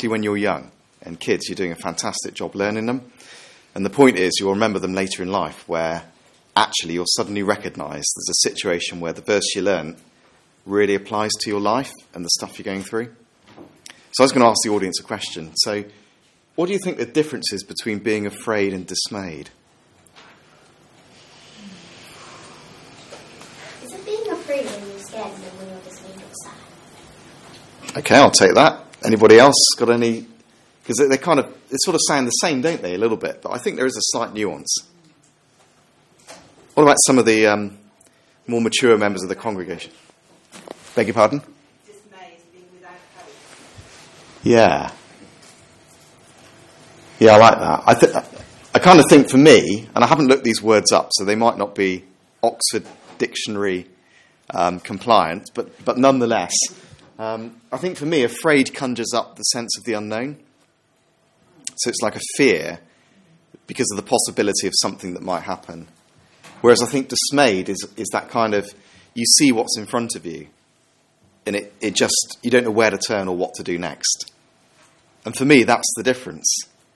particularly when you're young. And kids, you're doing a fantastic job learning them. And the point is, you'll remember them later in life where actually you'll suddenly recognise there's a situation where the verse you learn really applies to your life and the stuff you're going through. So I was going to ask the audience a question. So what do you think the difference is between being afraid and dismayed? Is it being afraid when you're scared and then when you're dismayed or sad? Okay, I'll take that. Anybody else got any? Because they sort of sound the same, don't they, a little bit? But I think there is a slight nuance. What about some of the more mature members of the congregation? Beg your pardon? Dismay is being without hope. Yeah, I like that. I kind of think for me, and I haven't looked these words up, so they might not be Oxford Dictionary compliant, but nonetheless, I think for me, afraid conjures up the sense of the unknown. So it's like a fear because of the possibility of something that might happen. Whereas I think dismayed is that kind of, you see what's in front of you, and it just, you don't know where to turn or what to do next. And for me, that's the difference.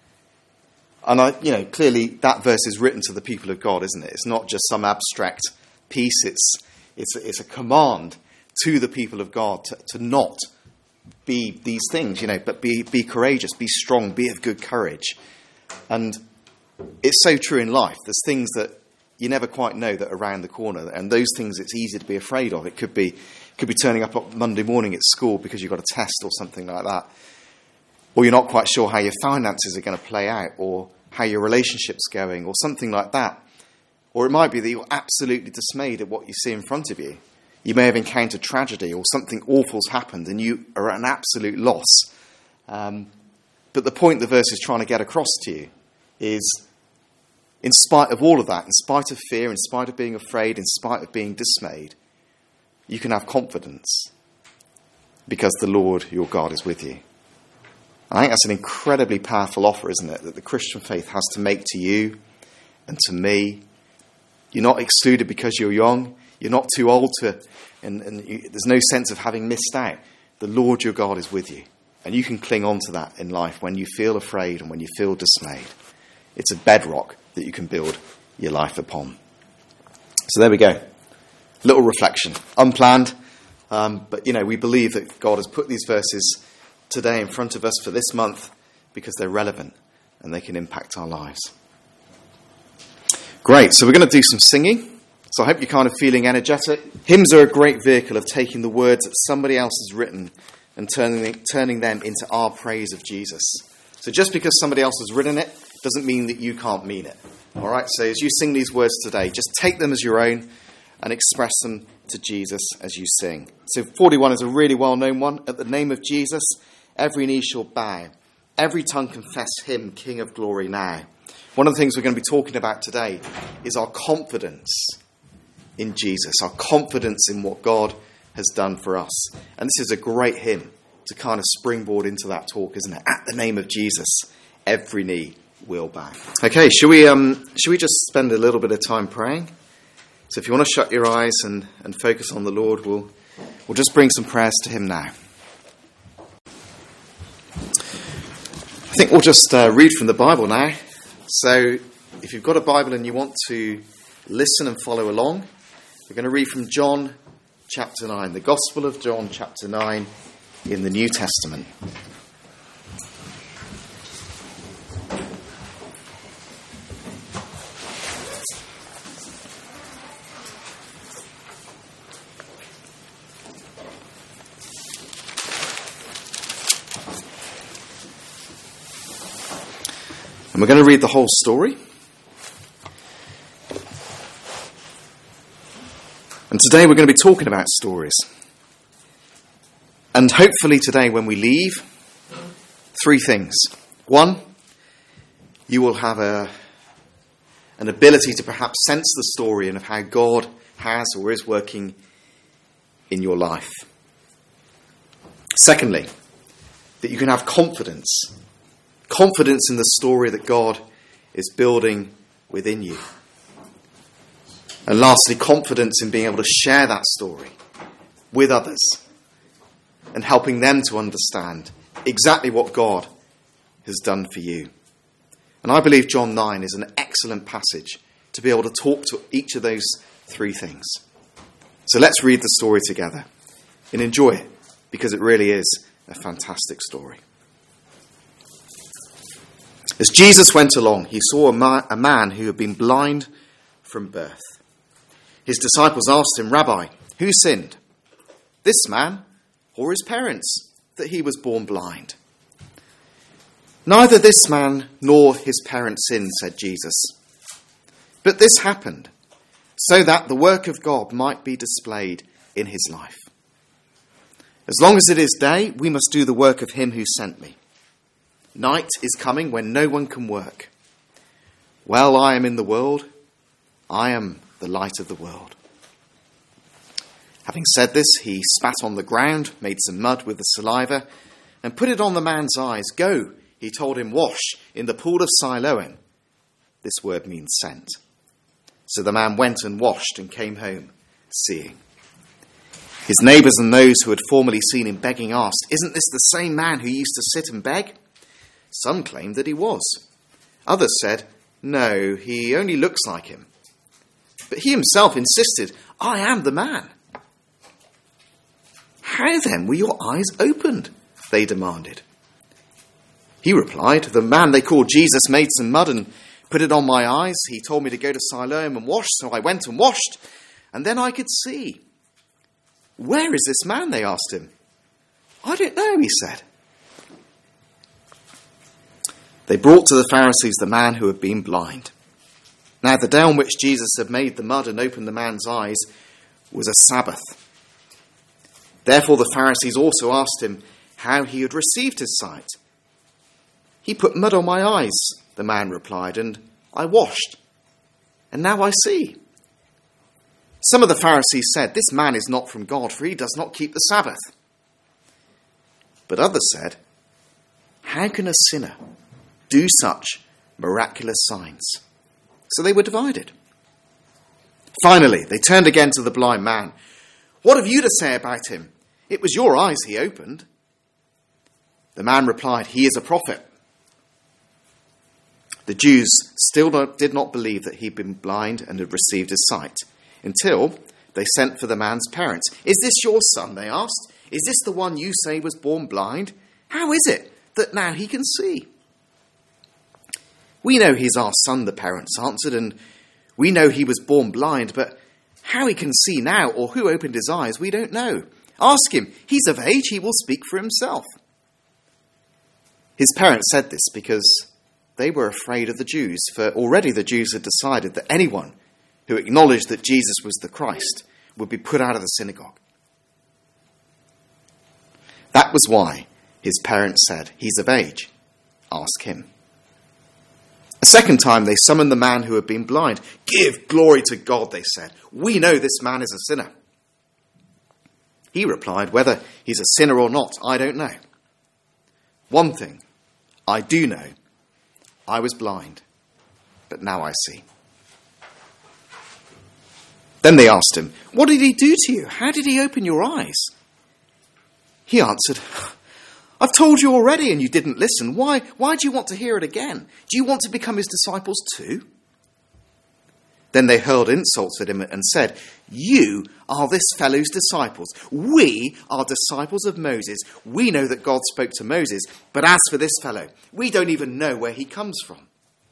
And clearly that verse is written to the people of God, isn't it? It's not just some abstract piece. It's a command to the people of God to not be these things, but be courageous, be strong, be of good courage. And it's so true in life. There's things that you never quite know that are around the corner, and those things it's easy to be afraid of. It could be turning up on Monday morning at school because you've got a test or something like that. Or you're not quite sure how your finances are going to play out, or how your relationship's going, or something like that. Or it might be that you're absolutely dismayed at what you see in front of you. You may have encountered tragedy, or something awful's happened, and you are at an absolute loss. But the point the verse is trying to get across to you is, in spite of all of that, in spite of fear, in spite of being afraid, in spite of being dismayed, you can have confidence because the Lord your God is with you. I think that's an incredibly powerful offer, isn't it, that the Christian faith has to make to you and to me. You're not excluded because you're young. You're not too old and there's no sense of having missed out. The Lord your God is with you. And you can cling on to that in life when you feel afraid and when you feel dismayed. It's a bedrock that you can build your life upon. So there we go. Little reflection. Unplanned. But we believe that God has put these verses today in front of us for this month because they're relevant and they can impact our lives. Great, so we're going to do some singing. So I hope you're kind of feeling energetic. Hymns are a great vehicle of taking the words that somebody else has written and turning them into our praise of Jesus. So just because somebody else has written it doesn't mean that you can't mean it. All right, so as you sing these words today, just take them as your own and express them to Jesus as you sing. So 41 is a really well-known one. At the name of Jesus, every knee shall bow. Every tongue confess him, King of glory now. One of the things we're going to be talking about today is our confidence in Jesus, our confidence in what God has done for us. And this is a great hymn to kind of springboard into that talk, isn't it? At the name of Jesus, every knee will bow. Okay, should we just spend a little bit of time praying? So if you want to shut your eyes and focus on the Lord, we'll just bring some prayers to him now. I think we'll just read from the Bible now. So if you've got a Bible and you want to listen and follow along, we're going to read from John chapter 9, the Gospel of John chapter 9 in the New Testament. And we're going to read the whole story. And today we're going to be talking about stories. And hopefully today when we leave, 3 things. 1, you will have an ability to perhaps sense the story and of how God has or is working in your life. Secondly, that you can have confidence in the story that God is building within you. And lastly, confidence in being able to share that story with others and helping them to understand exactly what God has done for you. And I believe John 9 is an excellent passage to be able to talk to each of those three things. So let's read the story together and enjoy it, because it really is a fantastic story. As Jesus went along, he saw a man who had been blind from birth. His disciples asked him, "Rabbi, who sinned, this man or his parents, that he was born blind?" "Neither this man nor his parents sinned," said Jesus. "But this happened so that the work of God might be displayed in his life. As long as it is day, we must do the work of him who sent me. Night is coming when no one can work. While I am in the world, I am the light of the world." Having said this, he spat on the ground, made some mud with the saliva, and put it on the man's eyes. "Go," he told him, "wash in the pool of Siloam." This word means sent. So the man went and washed and came home, seeing. His neighbours and those who had formerly seen him begging asked, "Isn't this the same man who used to sit and beg?" Some claimed that he was. Others said, "No, he only looks like him." But he himself insisted, "I am the man." "How then were your eyes opened?" they demanded. He replied, "The man they called Jesus made some mud and put it on my eyes. He told me to go to Siloam and wash, so I went and washed, and then I could see." "Where is this man?" they asked him. "I don't know," he said. They brought to the Pharisees the man who had been blind. Now the day on which Jesus had made the mud and opened the man's eyes was a Sabbath. Therefore the Pharisees also asked him how he had received his sight. "He put mud on my eyes," the man replied, "and I washed, and now I see." Some of the Pharisees said, "This man is not from God, for he does not keep the Sabbath." But others said, "How can a sinner do such miraculous signs?" So they were divided. Finally, they turned again to the blind man. "What have you to say about him? It was your eyes he opened." The man replied, "He is a prophet." The Jews still did not believe that he'd been blind and had received his sight, until they sent for the man's parents. "Is this your son?" they asked. "Is this the one you say was born blind? How is it that now he can see?" "We know he's our son," the parents answered, "and we know he was born blind, but how he can see now or who opened his eyes, we don't know. Ask him. He's of age. He will speak for himself." His parents said this because they were afraid of the Jews, for already the Jews had decided that anyone who acknowledged that Jesus was the Christ would be put out of the synagogue. That was why his parents said, "He's of age. Ask him." A second time they summoned the man who had been blind. "Give glory to God," they said. "We know this man is a sinner." He replied, "Whether he's a sinner or not, I don't know. One thing I do know, I was blind, but now I see." Then they asked him, "What did he do to you? How did he open your eyes?" He answered, "I've told you already and you didn't listen. Why do you want to hear it again? Do you want to become his disciples too?" Then they hurled insults at him and said, "You are this fellow's disciples. We are disciples of Moses. We know that God spoke to Moses, but as for this fellow, we don't even know where he comes from."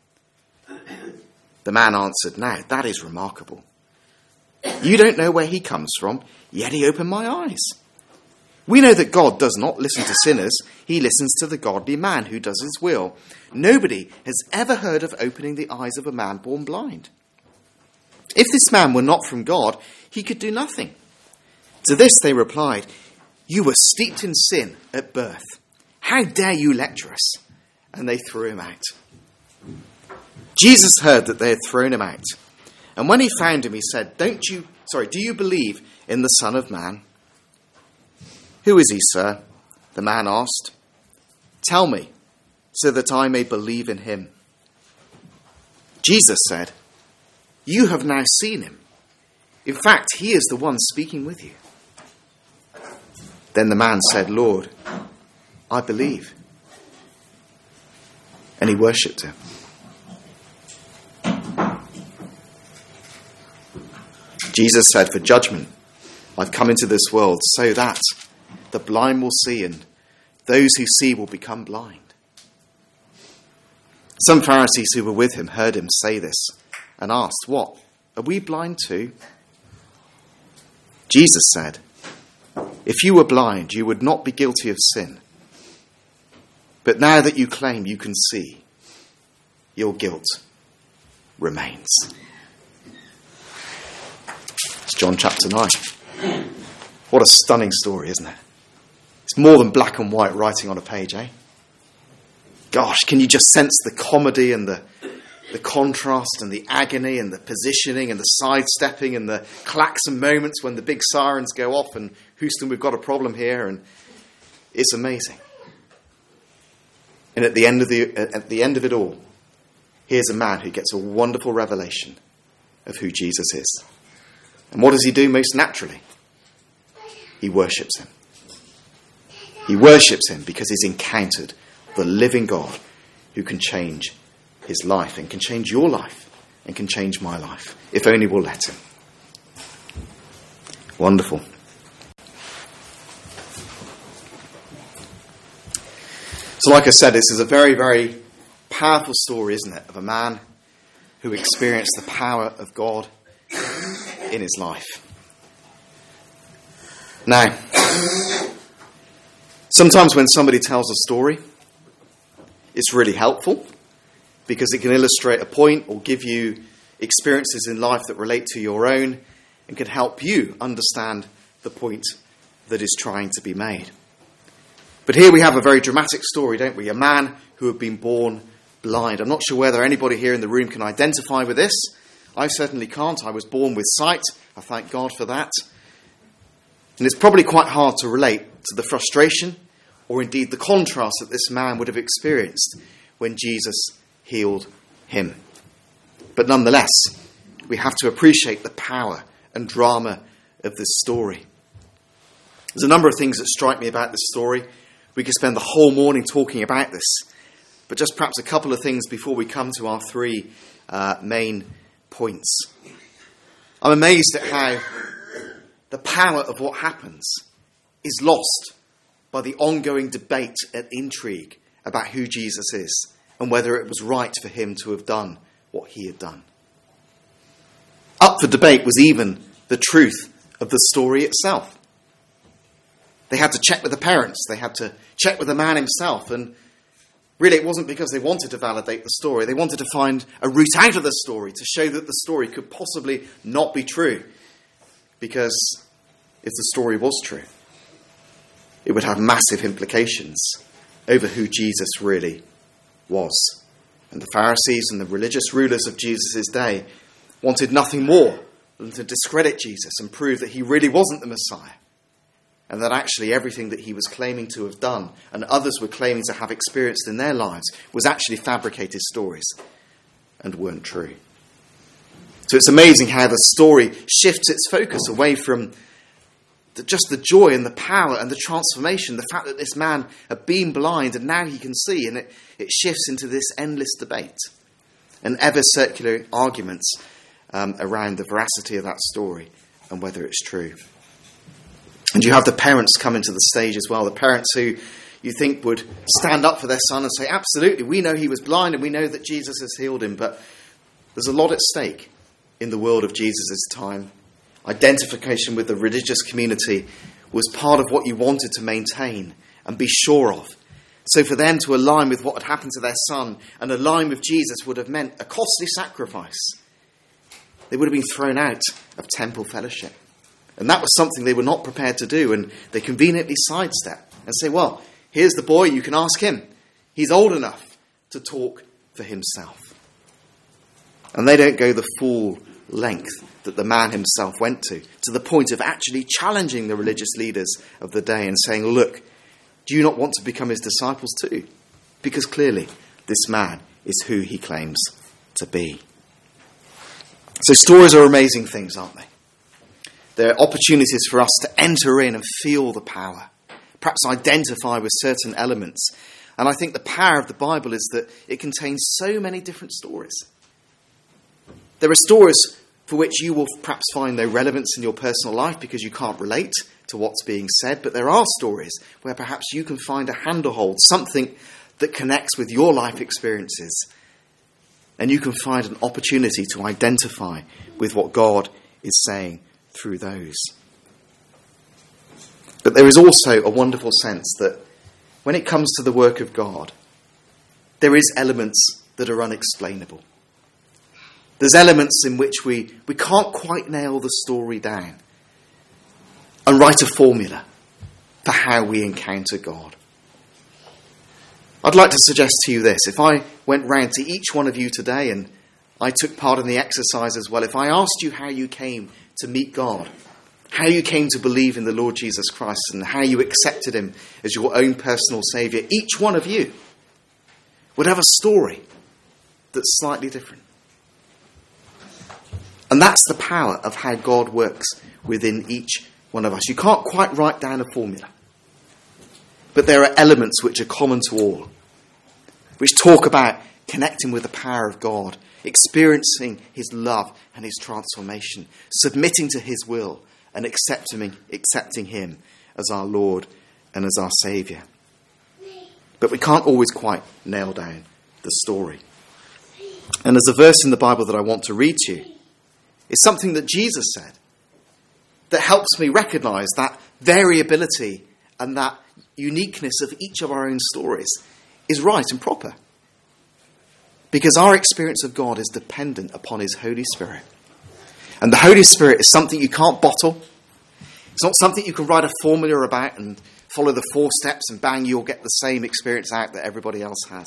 The man answered, "Now that is remarkable. You don't know where he comes from, yet he opened my eyes. We know that God does not listen to sinners. He listens to the godly man who does his will. Nobody has ever heard of opening the eyes of a man born blind. If this man were not from God, he could do nothing." To this they replied, "You were steeped in sin at birth. How dare you lecture us?" And they threw him out. Jesus heard that they had thrown him out. And when he found him, he said, do you believe in the Son of Man?" "Who is he, sir?" the man asked. "Tell me, so that I may believe in him." Jesus said, "You have now seen him. In fact, he is the one speaking with you." Then the man said, "Lord, I believe. And he worshipped him. Jesus said, for judgment, I've come into this world so that the blind will see and those who see will become blind. Some Pharisees who were with him heard him say this and asked, what? Are we blind too? Jesus said, if you were blind, you would not be guilty of sin. But now that you claim you can see, your guilt remains. It's John chapter 9. What a stunning story, isn't it? It's more than black and white writing on a page, eh? Gosh, can you just sense the comedy and the contrast and the agony and the positioning and the sidestepping and the klaxon moments when the big sirens go off and Houston, we've got a problem here, and it's amazing. And at the end of it all, here's a man who gets a wonderful revelation of who Jesus is. And what does he do most naturally? He worships him. He worships him because he's encountered the living God who can change his life and can change your life and can change my life, if only we'll let him. Wonderful. So like I said, this is a very, very powerful story, isn't it, of a man who experienced the power of God in his life. Now, sometimes when somebody tells a story, it's really helpful because it can illustrate a point or give you experiences in life that relate to your own and can help you understand the point that is trying to be made. But here we have a very dramatic story, don't we? A man who had been born blind. I'm not sure whether anybody here in the room can identify with this. I certainly can't. I was born with sight. I thank God for that. And it's probably quite hard to relate to the frustration or indeed the contrast that this man would have experienced when Jesus healed him. But nonetheless, we have to appreciate the power and drama of this story. There's a number of things that strike me about this story. We could spend the whole morning talking about this, but just perhaps a couple of things before we come to our three main points. I'm amazed at how the power of what happens is lost by the ongoing debate and intrigue about who Jesus is and whether it was right for him to have done what he had done. Up for debate was even the truth of the story itself. They had to check with the parents. They had to check with the man himself. And really, it wasn't because they wanted to validate the story. They wanted to find a route out of the story to show that the story could possibly not be true. Because if the story was true, it would have massive implications over who Jesus really was. And the Pharisees and the religious rulers of Jesus' day wanted nothing more than to discredit Jesus and prove that he really wasn't the Messiah. And that actually everything that he was claiming to have done and others were claiming to have experienced in their lives was actually fabricated stories and weren't true. So it's amazing how the story shifts its focus away from just the joy and the power and the transformation, the fact that this man had been blind and now he can see, and it shifts into this endless debate and ever circular arguments around the veracity of that story and whether it's true. And you have the parents come into the stage as well, the parents who you think would stand up for their son and say, absolutely, we know he was blind and we know that Jesus has healed him, but there's a lot at stake in the world of Jesus' time. Identification with the religious community was part of what you wanted to maintain and be sure of. So for them to align with what had happened to their son and align with Jesus would have meant a costly sacrifice. They would have been thrown out of temple fellowship. And that was something they were not prepared to do, and they conveniently sidestep and say, well, here's the boy, you can ask him. He's old enough to talk for himself. And they don't go the full length that the man himself went to the point of actually challenging the religious leaders of the day and saying, look, do you not want to become his disciples too? Because clearly this man is who he claims to be. So stories are amazing things, aren't they? They're opportunities for us to enter in and feel the power perhaps identify with certain elements. And I think the power of the Bible is that it contains so many different stories. There are stories for which you will perhaps find no relevance in your personal life because you can't relate to what's being said, but there are stories where perhaps you can find a handhold, something that connects with your life experiences, and you can find an opportunity to identify with what God is saying through those. But there is also a wonderful sense that when it comes to the work of God, there is elements that are unexplainable. There's elements in which we can't quite nail the story down and write a formula for how we encounter God. I'd like to suggest to you this. If I went round to each one of you today and I took part in the exercise as well, if I asked you how you came to meet God, how you came to believe in the Lord Jesus Christ and how you accepted him as your own personal saviour, each one of you would have a story that's slightly different. And that's the power of how God works within each one of us. You can't quite write down a formula, but there are elements which are common to all, which talk about connecting with the power of God, experiencing his love and his transformation, submitting to his will and accepting him as our Lord and as our Saviour. But we can't always quite nail down the story. And there's a verse in the Bible that I want to read to you. It's something that Jesus said that helps me recognise that variability and that uniqueness of each of our own stories is right and proper. Because our experience of God is dependent upon his Holy Spirit. And the Holy Spirit is something you can't bottle. It's not something you can write a formula about and follow the 4 steps and bang, you'll get the same experience out that everybody else has.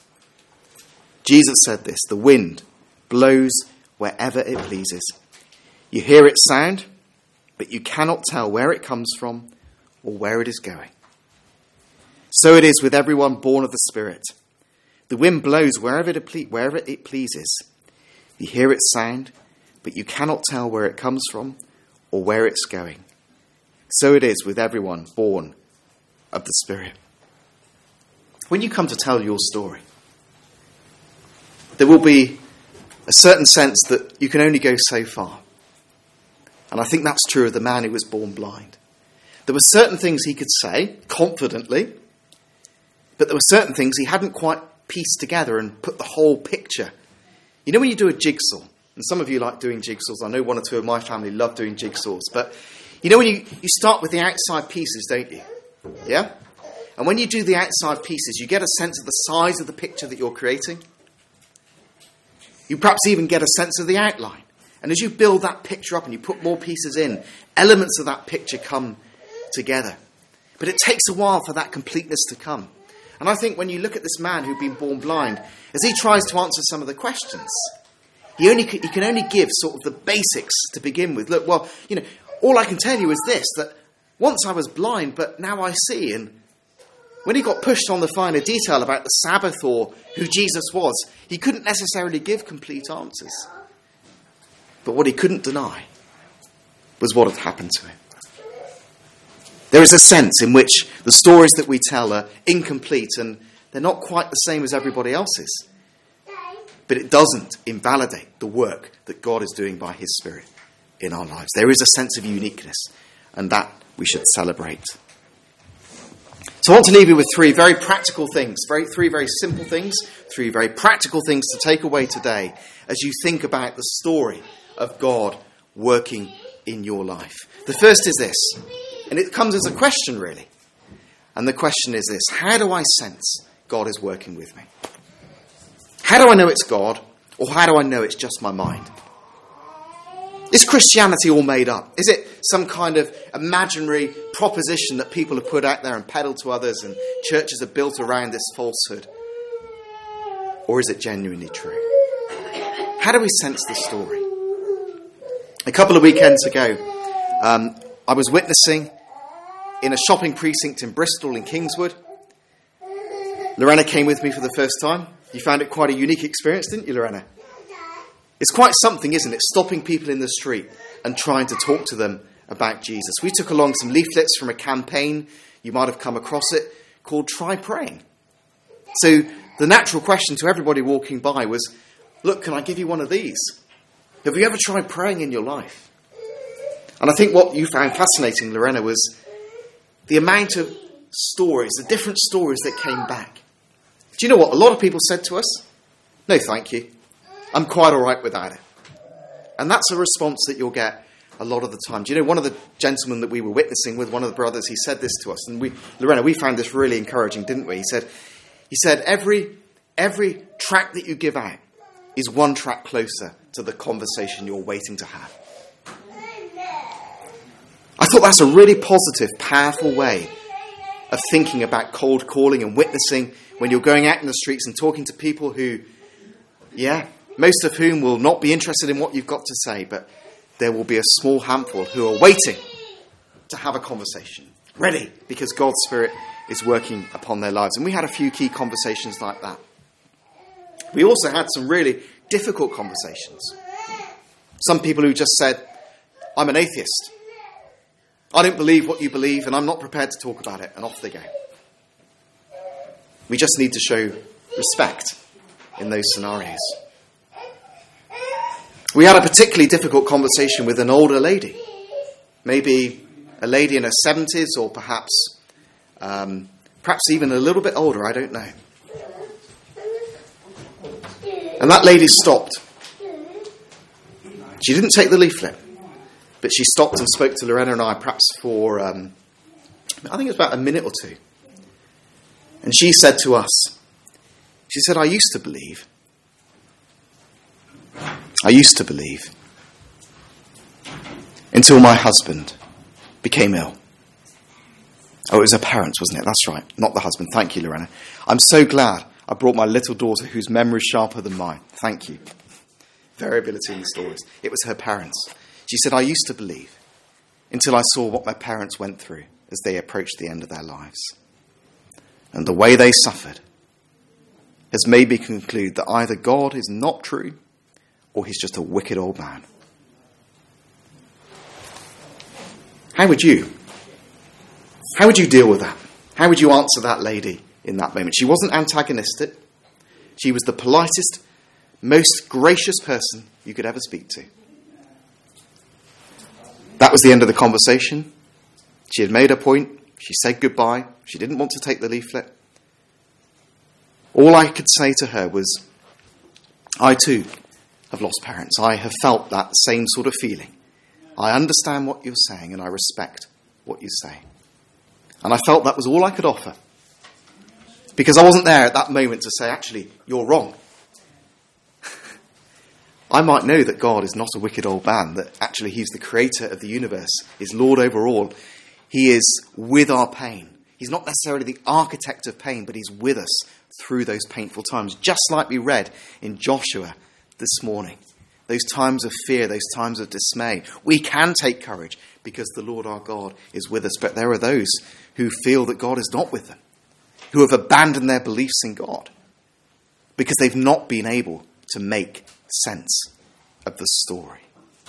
Jesus said this: the wind blows wherever it pleases. You hear its sound, but you cannot tell where it comes from or where it is going. So it is with everyone born of the Spirit. The wind blows wherever it pleases. You hear its sound, but you cannot tell where it comes from or where it's going. So it is with everyone born of the Spirit. When you come to tell your story, there will be a certain sense that you can only go so far. And I think that's true of the man who was born blind. There were certain things he could say confidently, but there were certain things he hadn't quite pieced together and put the whole picture. You know when you do a jigsaw, and some of you like doing jigsaws, I know 1 or 2 of my family love doing jigsaws, but you know when you start with the outside pieces, don't you? Yeah? And when you do the outside pieces, you get a sense of the size of the picture that you're creating. You perhaps even get a sense of the outline. And as you build that picture up and you put more pieces in, elements of that picture come together. But it takes a while for that completeness to come. And I think when you look at this man who'd been born blind, as he tries to answer some of the questions, he can only give sort of the basics to begin with. Look, well, all I can tell you is this, that once I was blind, but now I see. And when he got pushed on the finer detail about the Sabbath or who Jesus was, he couldn't necessarily give complete answers. But what he couldn't deny was what had happened to him. There is a sense in which the stories that we tell are incomplete and they're not quite the same as everybody else's. But it doesn't invalidate the work that God is doing by his Spirit in our lives. There is a sense of uniqueness, and that we should celebrate. So I want to leave you with 3 very practical things, 3 very simple things, 3 very practical things to take away today as you think about the story of God working in your life. The first is this, and it comes as a question really. And the question is this: how do I sense God is working with me? How do I know it's God, or how do I know it's just my mind? Is Christianity all made up? Is it some kind of imaginary proposition that people have put out there and peddled to others and churches are built around this falsehood? Or is it genuinely true? How do we sense the story? A couple of weekends ago, I was witnessing in a shopping precinct in Bristol in Kingswood. Lorena came with me for the first time. You found it quite a unique experience, didn't you, Lorena? It's quite something, isn't it? Stopping people in the street and trying to talk to them about Jesus. We took along some leaflets from a campaign You might have come across it called Try Praying. So the natural question to everybody walking by was, look, can I give you one of these? Have you ever tried praying in your life? And I think what you found fascinating, Lorena, was the amount of stories, the different stories that came back. Do you know what? A lot of people said to us, no, thank you. I'm quite all right without it. And that's a response that you'll get a lot of the time. Do you know, one of the gentlemen that we were witnessing with, one of the brothers, he said this to us. And Lorena, we found this really encouraging, didn't we? He said, every track that you give out is one track closer to the conversation you're waiting to have. I thought that's a really positive, powerful way of thinking about cold calling and witnessing when you're going out in the streets and talking to people who, most of whom will not be interested in what you've got to say, but there will be a small handful who are waiting to have a conversation, ready, because God's Spirit is working upon their lives. And we had a few key conversations like that. We also had some really difficult conversations. Some people who just said, I'm an atheist. I don't believe what you believe, and I'm not prepared to talk about it, and off they go. We just need to show respect in those scenarios. We had a particularly difficult conversation with an older lady. Maybe a lady in her 70s, or perhaps even a little bit older, I don't know. And that lady stopped. She didn't take the leaflet, but she stopped and spoke to Lorena and I perhaps for, I think it was about a minute or two. And she said to us, she said, I used to believe. Until my husband became ill. Oh, it was her parents, wasn't it? That's right. Not the husband. Thank you, Lorena. I'm so glad I brought my little daughter whose memory is sharper than mine. Thank you. Variability in the stories. It was her parents. She said, I used to believe until I saw what my parents went through as they approached the end of their lives. And the way they suffered has made me conclude that either God is not true or he's just a wicked old man. How would you deal with that? How would you answer that lady in that moment? She wasn't antagonistic. She was the politest, most gracious person you could ever speak to. That was the end of the conversation. She had made her point. She said goodbye. She didn't want to take the leaflet. All I could say to her was, I too have lost parents. I have felt that same sort of feeling. I understand what you're saying and I respect what you say. And I felt that was all I could offer. Because I wasn't there at that moment to say, actually, you're wrong. I might know that God is not a wicked old man, that actually he's the creator of the universe, is Lord over all. He is with our pain. He's not necessarily the architect of pain, but he's with us through those painful times, just like we read in Joshua this morning. Those times of fear, those times of dismay. We can take courage because the Lord our God is with us. But there are those who feel that God is not with them, who have abandoned their beliefs in God because they've not been able to make sense of the story.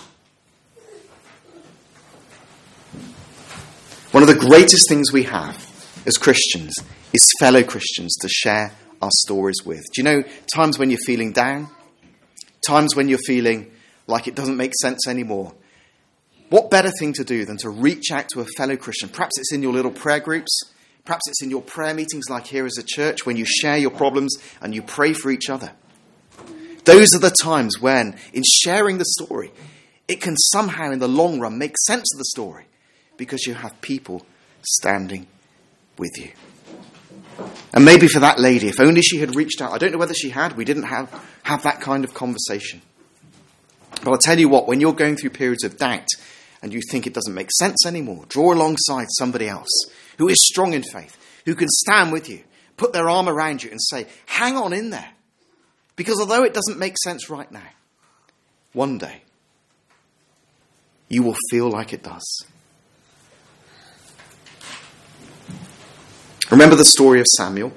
One of the greatest things we have as Christians is fellow Christians to share our stories with. Do you know times when you're feeling down? Times when you're feeling like it doesn't make sense anymore? What better thing to do than to reach out to a fellow Christian? Perhaps it's in your little prayer groups. Perhaps it's in your prayer meetings like here as a church when you share your problems and you pray for each other. Those are the times when, in sharing the story, it can somehow in the long run make sense of the story because you have people standing with you. And maybe for that lady, if only she had reached out. I don't know whether she had. We didn't have that kind of conversation. But I'll tell you what, when you're going through periods of doubt and you think it doesn't make sense anymore, draw alongside somebody else who is strong in faith, who can stand with you, put their arm around you and say, hang on in there. Because although it doesn't make sense right now, one day you will feel like it does. Remember the story of Samuel?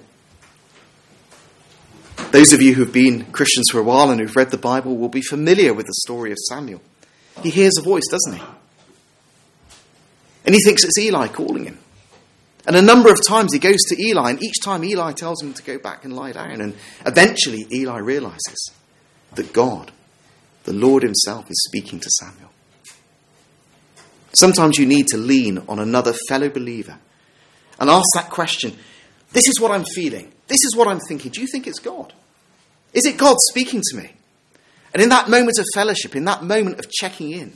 Those of you who've been Christians for a while and who've read the Bible will be familiar with the story of Samuel. He hears a voice, doesn't he? And he thinks it's Eli calling him. And a number of times he goes to Eli, and each time Eli tells him to go back and lie down. And eventually Eli realizes that God, the Lord himself, is speaking to Samuel. Sometimes you need to lean on another fellow believer and ask that question. This is what I'm feeling. This is what I'm thinking. Do you think it's God? Is it God speaking to me? And in that moment of fellowship, in that moment of checking in,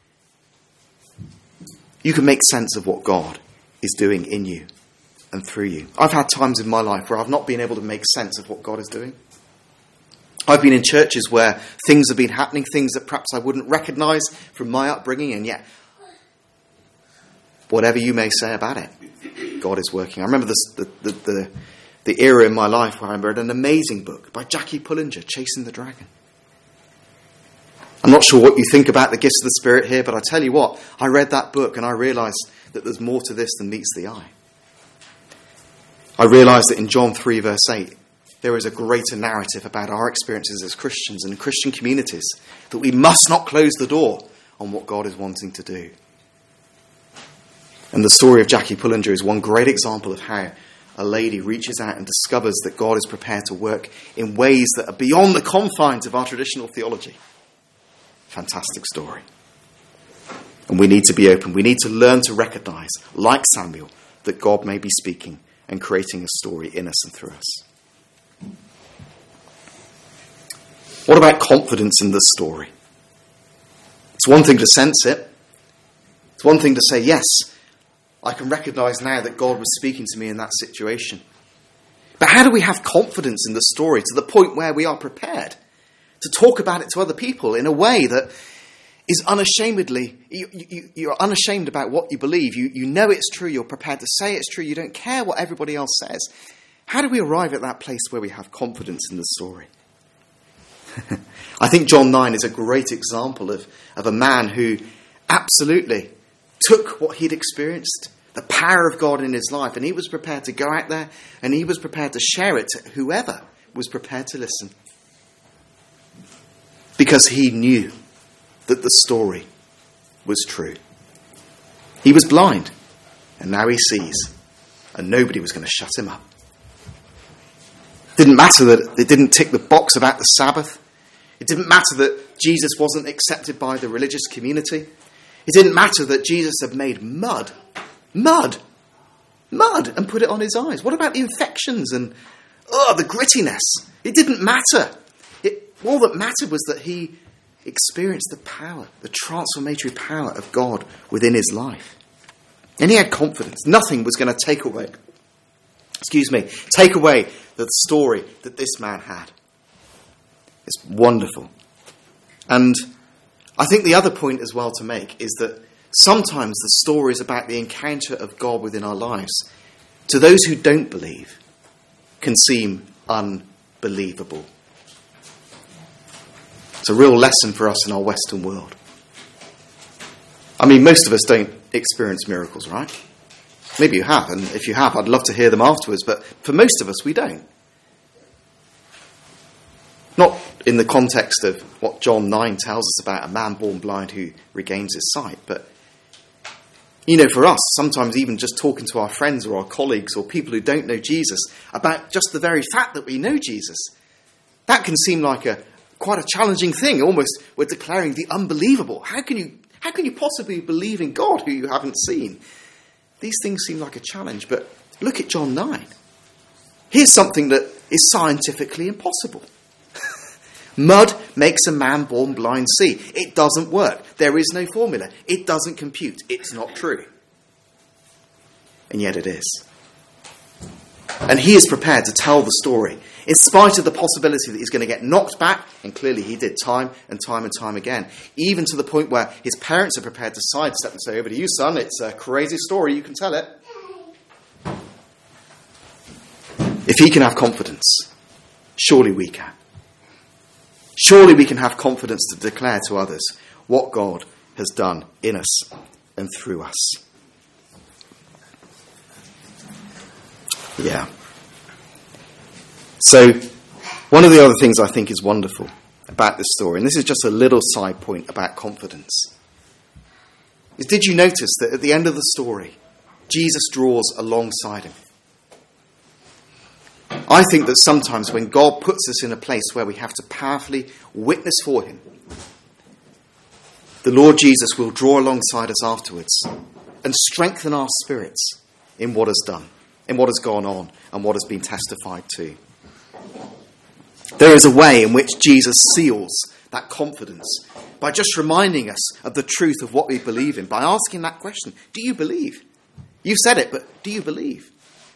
you can make sense of what God is doing in you and through you. I've had times in my life where I've not been able to make sense of what God is doing. I've been in churches where things have been happening, things that perhaps I wouldn't recognise from my upbringing, and yet, whatever you may say about it, God is working. I remember the era in my life where I read an amazing book by Jackie Pullinger, Chasing the Dragon. I'm not sure what you think about the gifts of the Spirit here, but I tell you what, I read that book and I realised that there's more to this than meets the eye. I realised that in John 3 verse 8, there is a greater narrative about our experiences as Christians and Christian communities, that we must not close the door on what God is wanting to do. And the story of Jackie Pullinger is one great example of how a lady reaches out and discovers that God is prepared to work in ways that are beyond the confines of our traditional theology. Fantastic story. And we need to be open. We need to learn to recognise, like Samuel, that God may be speaking and creating a story in us and through us. What about confidence in the story? It's one thing to sense it. It's one thing to say, yes, I can recognise now that God was speaking to me in that situation. But how do we have confidence in the story to the point where we are prepared to talk about it to other people in a way that is unashamedly, you're unashamed about what you believe. You know it's true. You're prepared to say it's true. You don't care what everybody else says. How do we arrive at that place where we have confidence in the story? I think John 9 is a great example of a man who absolutely took what he'd experienced, the power of God in his life, and he was prepared to go out there and he was prepared to share it to whoever was prepared to listen. Because he knew that the story was true. He was blind, and now he sees, and nobody was going to shut him up. It didn't matter that it didn't tick the box about the Sabbath. It didn't matter that Jesus wasn't accepted by the religious community. It didn't matter that Jesus had made mud, and put it on his eyes. What about the infections and the grittiness? It didn't matter. All that mattered was that he experienced the power, the transformatory power of God within his life. And he had confidence. Nothing was going to take away the story that this man had. It's wonderful. And I think the other point as well to make is that sometimes the stories about the encounter of God within our lives, to those who don't believe, can seem unbelievable. It's a real lesson for us in our Western world. I mean, most of us don't experience miracles, right? Maybe you have, and if you have, I'd love to hear them afterwards, but for most of us, we don't. Not in the context of what John 9 tells us about a man born blind who regains his sight, but for us, sometimes even just talking to our friends or our colleagues or people who don't know Jesus about just the very fact that we know Jesus, that can seem like quite a challenging thing. Almost we're declaring the unbelievable. How can you possibly believe in God who you haven't seen? These things seem like a challenge, but look at John 9. Here's something that is scientifically impossible. Mud makes a man born blind see. It doesn't work. There is no formula. It doesn't compute. It's not true. And yet it is. And he is prepared to tell the story, in spite of the possibility that he's going to get knocked back, and clearly he did time and time again, even to the point where his parents are prepared to sidestep and say, over to you, son, it's a crazy story, you can tell it. If he can have confidence, surely we can. Surely we can have confidence to declare to others what God has done in us and through us. Yeah. So, one of the other things I think is wonderful about this story, and this is just a little side point about confidence, is did you notice that at the end of the story, Jesus draws alongside him. I think that sometimes when God puts us in a place where we have to powerfully witness for him, the Lord Jesus will draw alongside us afterwards and strengthen our spirits in what has done, in what has gone on, and what has been testified to. There is a way in which Jesus seals that confidence by just reminding us of the truth of what we believe in, by asking that question, do you believe? You've said it, but do you believe?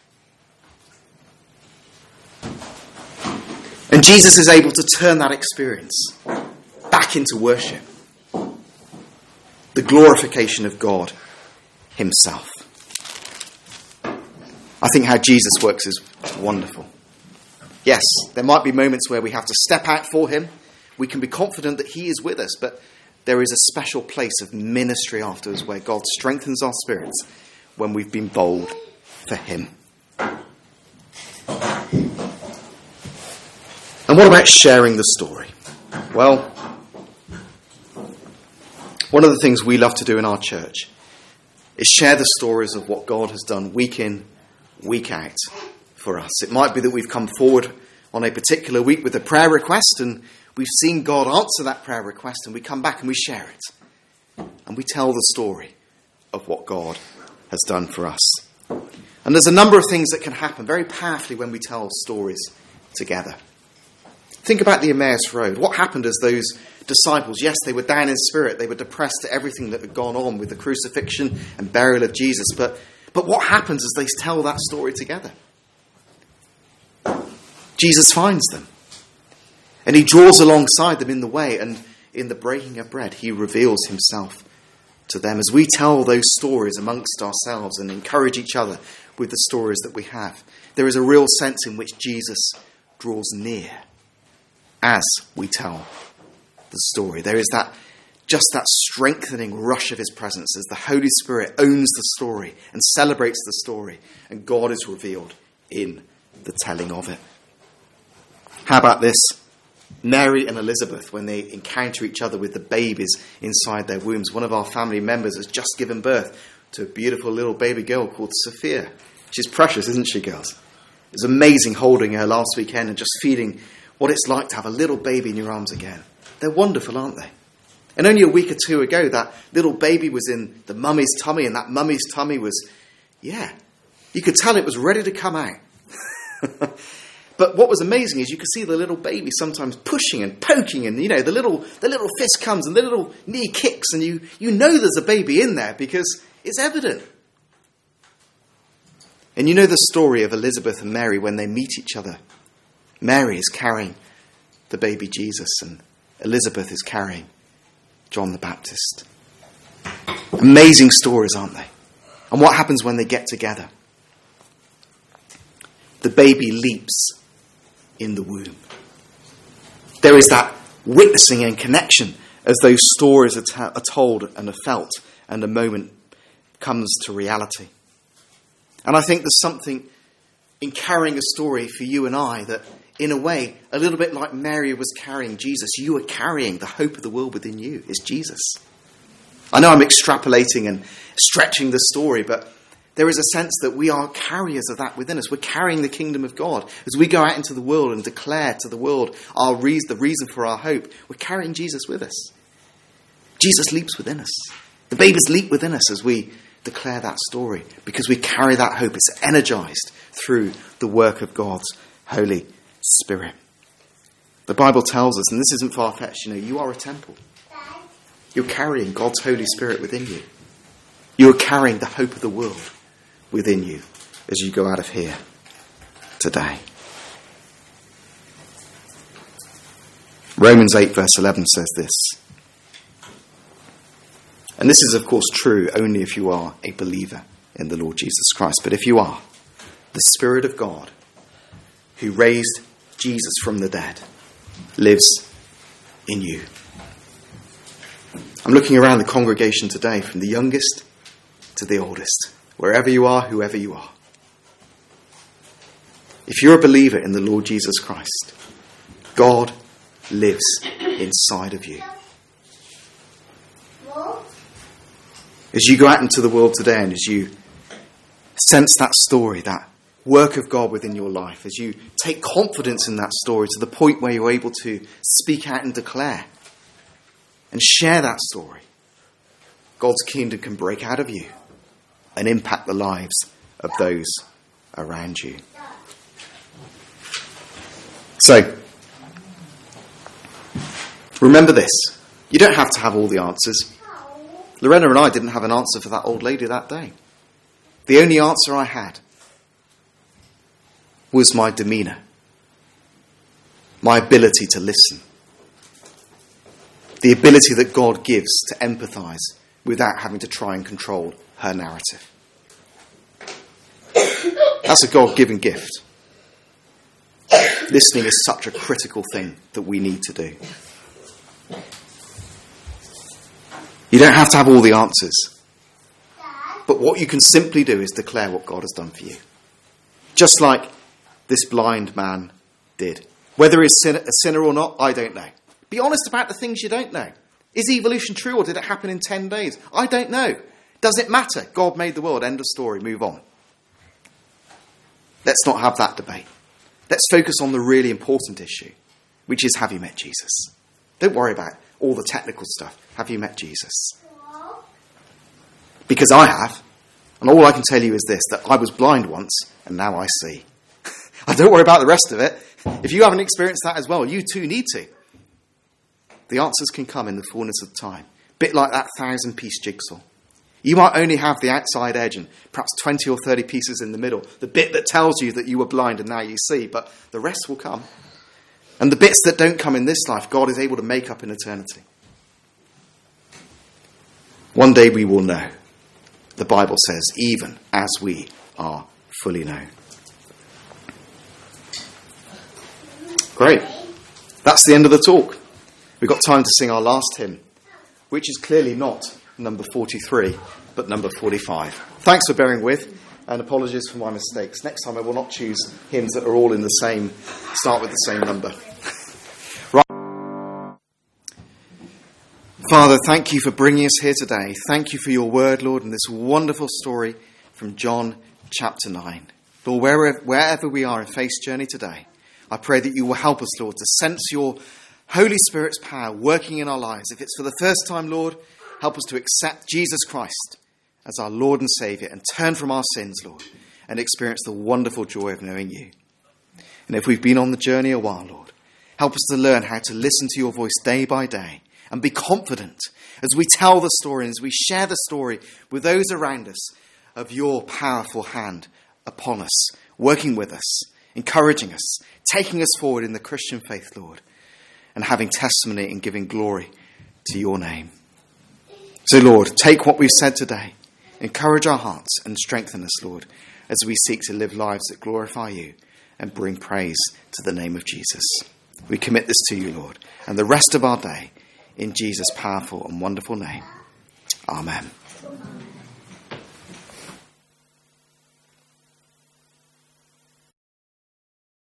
And Jesus is able to turn that experience back into worship. The glorification of God himself. I think how Jesus works is wonderful. Yes, there might be moments where we have to step out for him. We can be confident that he is with us, but there is a special place of ministry afterwards where God strengthens our spirits when we've been bold for him. And what about sharing the story? Well, one of the things we love to do in our church is share the stories of what God has done week in, week out for us. It might be that we've come forward on a particular week with a prayer request and we've seen God answer that prayer request, and we come back and we share it. And we tell the story of what God has done for us. And there's a number of things that can happen very powerfully when we tell stories together. Think about the Emmaus Road. What happened as those disciples, yes, they were down in spirit. They were depressed at everything that had gone on with the crucifixion and burial of Jesus. But what happens as they tell that story together? Jesus finds them. And he draws alongside them in the way, and in the breaking of bread, he reveals himself to them. As we tell those stories amongst ourselves and encourage each other with the stories that we have, there is a real sense in which Jesus draws near as we tell the story. There is that strengthening rush of his presence as the Holy Spirit owns the story and celebrates the story, and God is revealed in the telling of it. How about this? Mary and Elizabeth, when they encounter each other with the babies inside their wombs. One of our family members has just given birth to a beautiful little baby girl called Sophia. She's precious, isn't she, girls? It was amazing holding her last weekend and just feeling what it's like to have a little baby in your arms again. They're wonderful, aren't they? And only a week or two ago, that little baby was in the mummy's tummy, and that mummy's tummy was, you could tell it was ready to come out. But what was amazing is you could see the little baby sometimes pushing and poking, and the little fist comes and the little knee kicks, and you know there's a baby in there because it's evident. And you know the story of Elizabeth and Mary when they meet each other. Mary is carrying the baby Jesus, and Elizabeth is carrying John the Baptist. Amazing stories, aren't they? And what happens when they get together? The baby leaps in the womb. There is that witnessing and connection as those stories are told and are felt, and a moment comes to reality. And I think there's something in carrying a story for you and I that, in a way, a little bit like Mary was carrying Jesus, you are carrying the hope of the world within you. Is Jesus. I know I'm extrapolating and stretching the story, but there is a sense that we are carriers of that within us. We're carrying the kingdom of God. As we go out into the world and declare to the world the reason for our hope, we're carrying Jesus with us. Jesus leaps within us. The babies leap within us as we declare that story, because we carry that hope. It's energized through the work of God's Holy Spirit. The Bible tells us, and this isn't far-fetched, you are a temple. You're carrying God's Holy Spirit within you. You are carrying the hope of the world within you as you go out of here today. Romans 8 verse 11 says this. And this is of course true only if you are a believer in the Lord Jesus Christ. But if you are, the Spirit of God who raised Jesus from the dead lives in you. I'm looking around the congregation today from the youngest to the oldest. Wherever you are, whoever you are. If you're a believer in the Lord Jesus Christ, God lives inside of you. As you go out into the world today and as you sense that story, that work of God within your life, as you take confidence in that story to the point where you're able to speak out and declare and share that story, God's kingdom can break out of you and impact the lives of those around you. So, remember this. You don't have to have all the answers. Lorena and I didn't have an answer for that old lady that day. The only answer I had was my demeanour, my ability to listen, the ability that God gives to empathise without having to try and control her narrative. That's a God-given gift. Listening is such a critical thing that we need to do. You don't have to have all the answers. But what you can simply do is declare what God has done for you. Just like this blind man did. Whether he's a sinner or not, I don't know. Be honest about the things you don't know. Is evolution true, or did it happen in 10 days? I don't know. Does it matter? God made the world. End of story. Move on. Let's not have that debate. Let's focus on the really important issue, which is, have you met Jesus? Don't worry about all the technical stuff. Have you met Jesus? Because I have. And all I can tell you is this, that I was blind once and now I see. I don't worry about the rest of it. If you haven't experienced that as well, you too need to. The answers can come in the fullness of time. Bit like that 1,000-piece jigsaw. You might only have the outside edge and perhaps 20 or 30 pieces in the middle. The bit that tells you that you were blind and now you see, but the rest will come. And the bits that don't come in this life, God is able to make up in eternity. One day we will know. The Bible says, even as we are fully known. Great. That's the end of the talk. We've got time to sing our last hymn, which is clearly not number 43, but number 45. Thanks for bearing with, and apologies for my mistakes. Next time I will not choose hymns that are all in the same, start with the same number. Right. Father, thank you for bringing us here today. Thank you for your word, Lord, and this wonderful story from John chapter 9. Lord, wherever we are in faith's journey today, I pray that you will help us, Lord, to sense your Holy Spirit's power working in our lives. If it's for the first time, Lord, help us to accept Jesus Christ as our Lord and Saviour and turn from our sins, Lord, and experience the wonderful joy of knowing you. And if we've been on the journey a while, Lord, help us to learn how to listen to your voice day by day and be confident as we tell the story and as we share the story with those around us of your powerful hand upon us, working with us, encouraging us, taking us forward in the Christian faith, Lord, and having testimony and giving glory to your name. So, Lord, take what we've said today, encourage our hearts and strengthen us, Lord, as we seek to live lives that glorify you and bring praise to the name of Jesus. We commit this to you, Lord, and the rest of our day in Jesus' powerful and wonderful name. Amen.